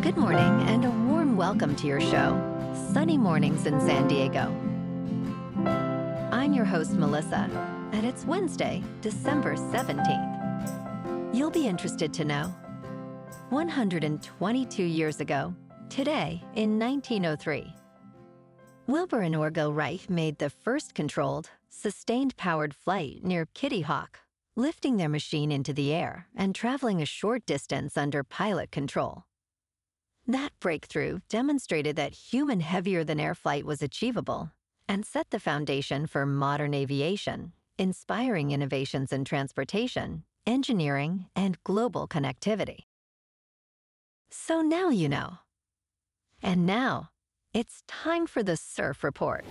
Good morning and a warm welcome to your show, Sunny Mornings in San Diego. I'm your host, Melissa, and it's Wednesday, December 17th. You'll be interested to know, 122 years ago, today in 1903, Wilbur and Orville Wright made the first controlled, sustained-powered flight near Kitty Hawk, lifting their machine into the air and traveling a short distance under pilot control. That breakthrough demonstrated that human heavier-than-air flight was achievable and set the foundation for modern aviation, inspiring innovations in transportation, engineering, and global connectivity. So now you know. And now, it's time for the Surf Report.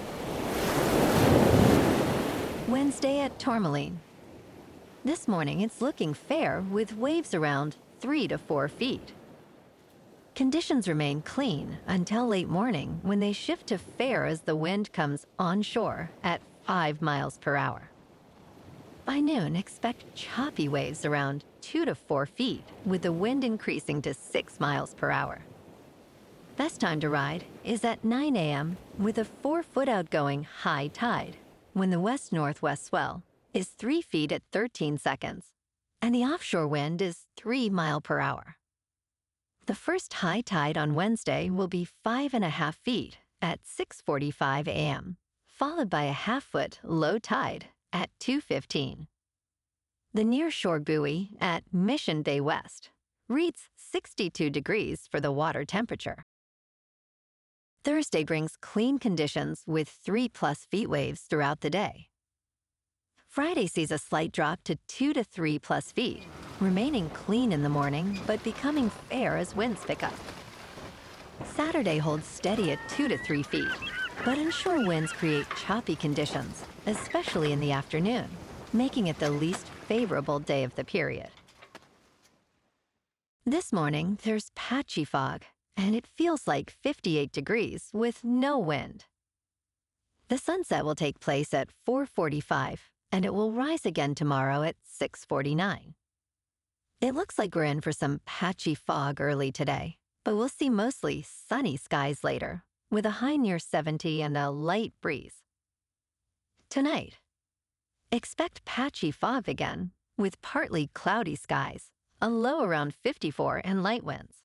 Wednesday at Tourmaline. This morning, it's looking fair with waves around 3 to 4 feet. Conditions remain clean until late morning when they shift to fair as the wind comes onshore at 5 miles per hour. By noon, expect choppy waves around 2 to 4 feet with the wind increasing to 6 miles per hour. Best time to ride is at 9 a.m. with a 4-foot outgoing high tide when the west-northwest swell is 3 feet at 13 seconds and the offshore wind is 3 miles per hour. The first high tide on Wednesday will be 5.5 feet at 6:45 a.m., followed by a half-foot low tide at 2:15. The nearshore buoy at Mission Bay West reads 62 degrees for the water temperature. Thursday brings clean conditions with 3+ feet waves throughout the day. Friday sees a slight drop to 2 to 3+ feet, remaining clean in the morning but becoming fair as winds pick up. Saturday holds steady at 2 to 3 feet, but inshore winds create choppy conditions, especially in the afternoon, making it the least favorable day of the period. This morning, there's patchy fog, and it feels like 58 degrees with no wind. The sunset will take place at 4:45, and it will rise again tomorrow at 6:49. It looks like we're in for some patchy fog early today, but we'll see mostly sunny skies later, with a high near 70 and a light breeze. Tonight, expect patchy fog again, with partly cloudy skies, a low around 54 and light winds.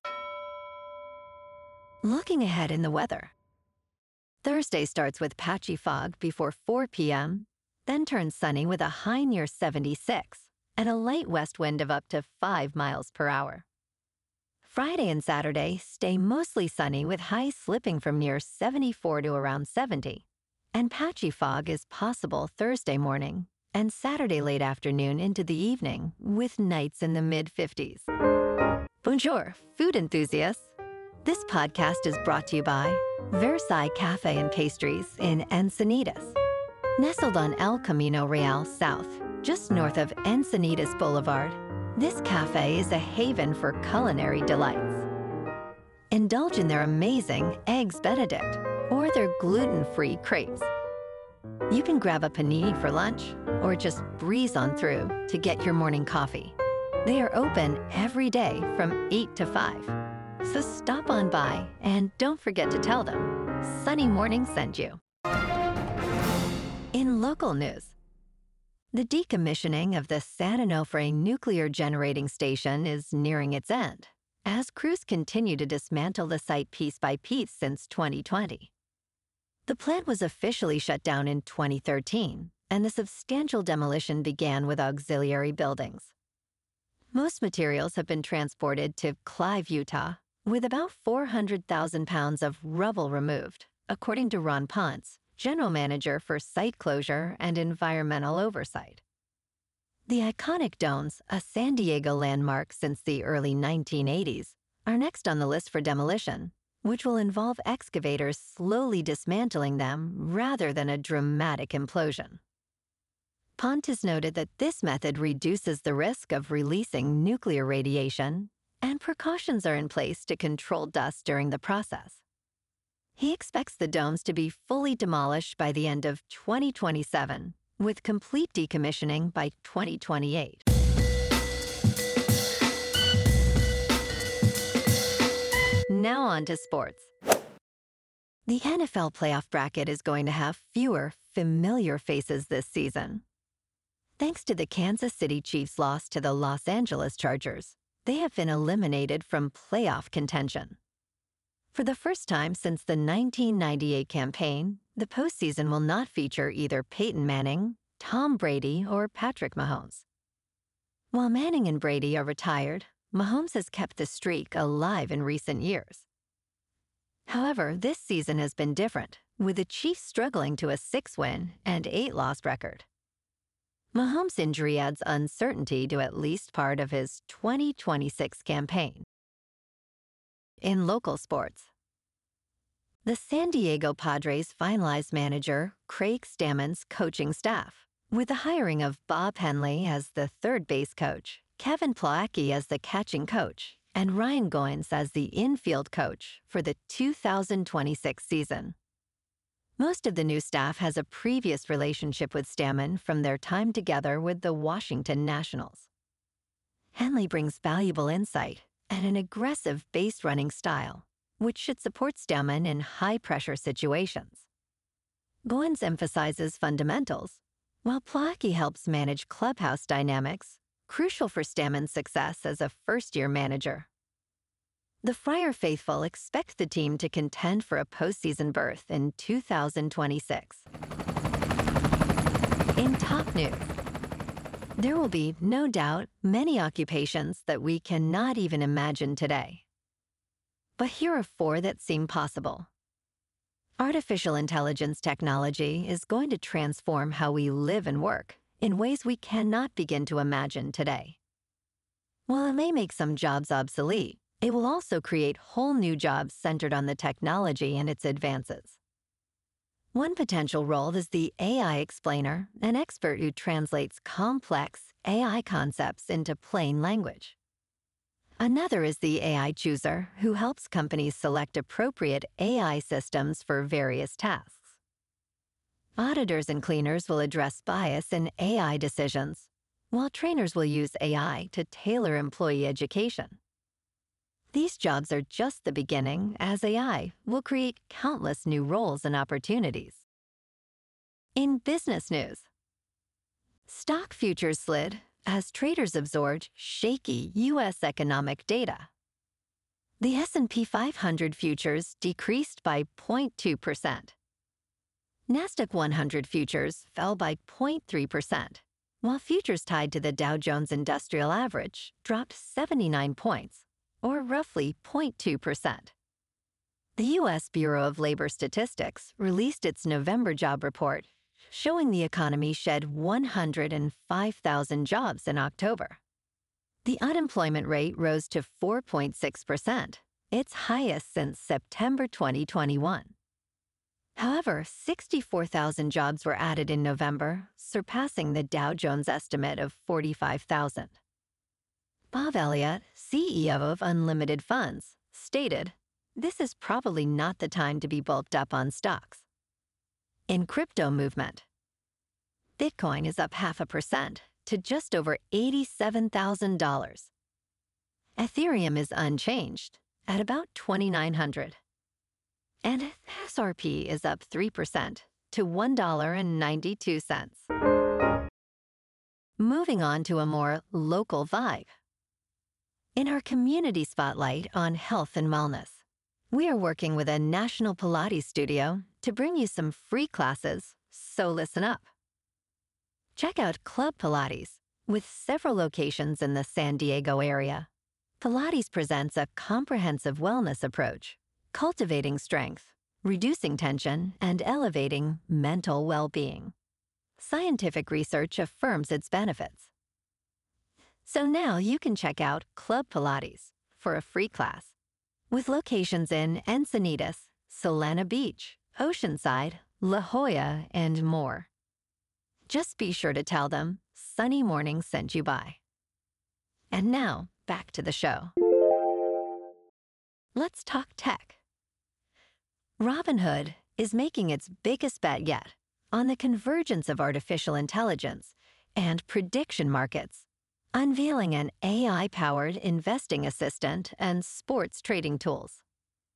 Looking ahead in the weather. Thursday starts with patchy fog before 4 p.m., then turns sunny with a high near 76 and a light west wind of up to 5 miles per hour. Friday and Saturday stay mostly sunny with highs slipping from near 74 to around 70, and patchy fog is possible Thursday morning and Saturday late afternoon into the evening with nights in the mid-50s. Bonjour, food enthusiasts. This podcast is brought to you by Versailles Cafe and Pastries in Encinitas. Nestled on El Camino Real South, just north of Encinitas Boulevard, this cafe is a haven for culinary delights. Indulge in their amazing Eggs Benedict or their gluten-free crepes. You can grab a panini for lunch or just breeze on through to get your morning coffee. They are open every day from 8 to 5, so stop on by and don't forget to tell them Sunny Morning sent you. In local news, the decommissioning of the San Onofre nuclear generating station is nearing its end, as crews continue to dismantle the site piece by piece since 2020. The plant was officially shut down in 2013, and the substantial demolition began with auxiliary buildings. Most materials have been transported to Clive, Utah, with about 400,000 pounds of rubble removed, according to Ron Ponce, General Manager for Site Closure and Environmental Oversight. The iconic domes, a San Diego landmark since the early 1980s, are next on the list for demolition, which will involve excavators slowly dismantling them rather than a dramatic implosion. Pontus noted that this method reduces the risk of releasing nuclear radiation, and precautions are in place to control dust during the process. He expects the domes to be fully demolished by the end of 2027, with complete decommissioning by 2028. Now on to sports. The NFL playoff bracket is going to have fewer familiar faces this season. Thanks to the Kansas City Chiefs' loss to the Los Angeles Chargers, they have been eliminated from playoff contention. For the first time since the 1998 campaign, the postseason will not feature either Peyton Manning, Tom Brady, or Patrick Mahomes. While Manning and Brady are retired, Mahomes has kept the streak alive in recent years. However, this season has been different, with the Chiefs struggling to a 6-win and 8-loss record. Mahomes' injury adds uncertainty to at least part of his 2026 campaign. In local sports, the San Diego Padres finalized manager Craig Stammann's coaching staff, with the hiring of Bob Henley as the third base coach, Kevin Plawecki as the catching coach, and Ryan Goins as the infield coach for the 2026 season. Most of the new staff has a previous relationship with Stammann from their time together with the Washington Nationals. Henley brings valuable insight and an aggressive base-running style, which should support Stammann in high-pressure situations. Goins emphasizes fundamentals, while Plawecki helps manage clubhouse dynamics, crucial for Stammann's success as a first-year manager. The Friar faithful expect the team to contend for a postseason berth in 2026. In top news, there will be, no doubt, many occupations that we cannot even imagine today. But here are 4 that seem possible. Artificial intelligence technology is going to transform how we live and work in ways we cannot begin to imagine today. While it may make some jobs obsolete, it will also create whole new jobs centered on the technology and its advances. One potential role is the AI explainer, an expert who translates complex AI concepts into plain language. Another is the AI chooser, who helps companies select appropriate AI systems for various tasks. Auditors and cleaners will address bias in AI decisions, while trainers will use AI to tailor employee education. These jobs are just the beginning, as AI will create countless new roles and opportunities. In business news, stock futures slid as traders absorbed shaky U.S. economic data. The S&P 500 futures decreased by 0.2%. NASDAQ 100 futures fell by 0.3%, while futures tied to the Dow Jones Industrial Average dropped 79 points, or roughly 0.2%. The U.S. Bureau of Labor Statistics released its November job report, showing the economy shed 105,000 jobs in October. The unemployment rate rose to 4.6%, its highest since September 2021. However, 64,000 jobs were added in November, surpassing the Dow Jones estimate of 45,000. Bob Elliott, CEO of Unlimited Funds, stated, "This is probably not the time to be bulked up on stocks." In crypto movement, Bitcoin is up 0.5% to just over $87,000. Ethereum is unchanged at about $2,900. And SRP is up 3% to $1.92. Moving on to a more local vibe. In our community spotlight on health and wellness, we are working with a national Pilates studio to bring you some free classes, so listen up. Check out Club Pilates, with several locations in the San Diego area. Pilates presents a comprehensive wellness approach, cultivating strength, reducing tension, and elevating mental well-being. Scientific research affirms its benefits. So now you can check out Club Pilates for a free class, with locations in Encinitas, Solana Beach, Oceanside, La Jolla, and more. Just be sure to tell them Sunny Morning sent you by. And now, back to the show. Let's talk tech. Robinhood is making its biggest bet yet on the convergence of artificial intelligence and prediction markets, unveiling an AI-powered investing assistant and sports trading tools.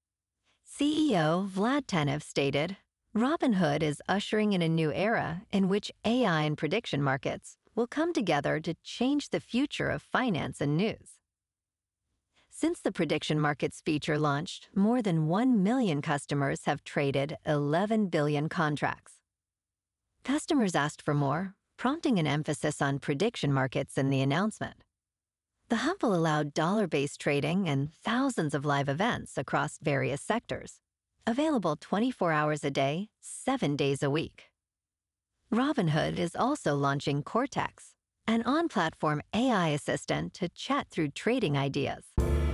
CEO Vlad Tenev stated, Robinhood is ushering in a new era in which AI and prediction markets will come together to change the future of finance and news. Since the prediction markets feature launched, more than 1 million customers have traded 11 billion contracts. Customers asked for more, prompting an emphasis on prediction markets in the announcement. The hub will allow dollar-based trading and thousands of live events across various sectors, available 24 hours a day, 7 days a week. Robinhood is also launching Cortex, an on-platform AI assistant to chat through trading ideas.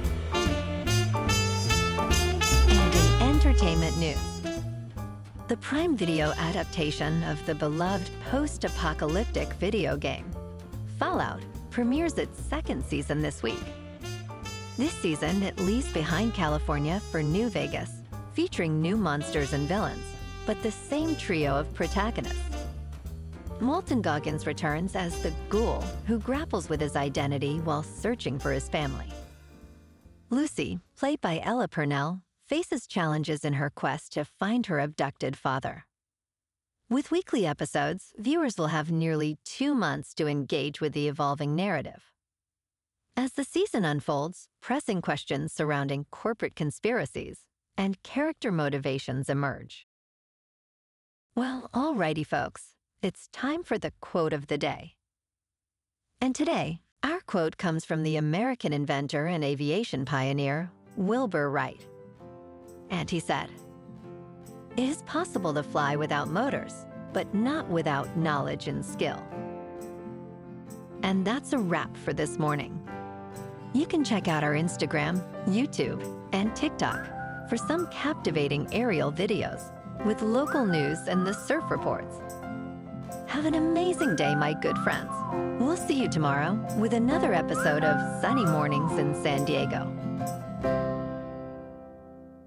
And in entertainment news, the Prime Video adaptation of the beloved post-apocalyptic video game, Fallout, premieres its second season this week. This season, it leaves behind California for New Vegas, featuring new monsters and villains, but the same trio of protagonists. Walton Goggins returns as the Ghoul, who grapples with his identity while searching for his family. Lucy, played by Ella Purnell, faces challenges in her quest to find her abducted father. With weekly episodes, viewers will have nearly 2 months to engage with the evolving narrative. As the season unfolds, pressing questions surrounding corporate conspiracies and character motivations emerge. Well, alrighty, folks, it's time for the quote of the day. And today, our quote comes from the American inventor and aviation pioneer, Wilbur Wright. And he said, "It is possible to fly without motors, but not without knowledge and skill." And that's a wrap for this morning. You can check out our Instagram, YouTube, and TikTok for some captivating aerial videos with local news and the surf reports. Have an amazing day, my good friends. We'll see you tomorrow with another episode of Sunny Mornings in San Diego.